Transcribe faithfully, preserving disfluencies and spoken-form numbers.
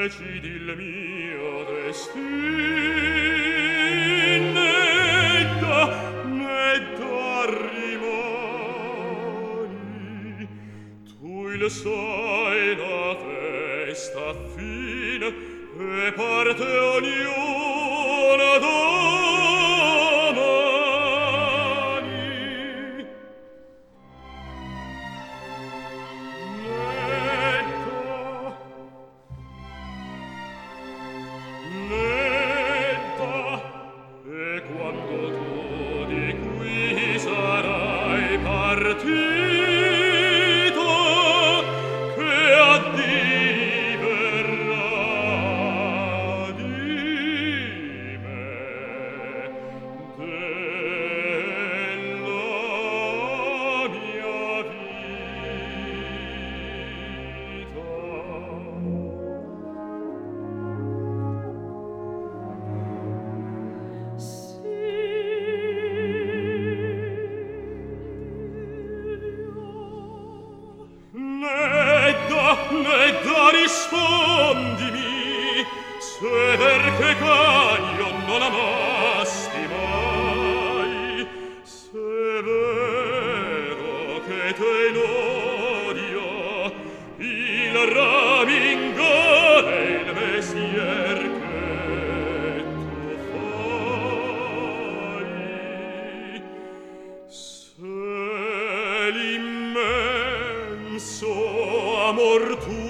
decidi il mio destin, né da, né da rimani. Tu il sai la festa fine, e parte ognuna domani. Netta, netta, e quando tu di qui sarai partito, che addio verrà di me, della mia vita. Nedda, Nedda, rispondimi, se perché Caio non amasti mai, se è vero che te in odio il ramingare il mestier che tu fai, se l'immenso amor tuo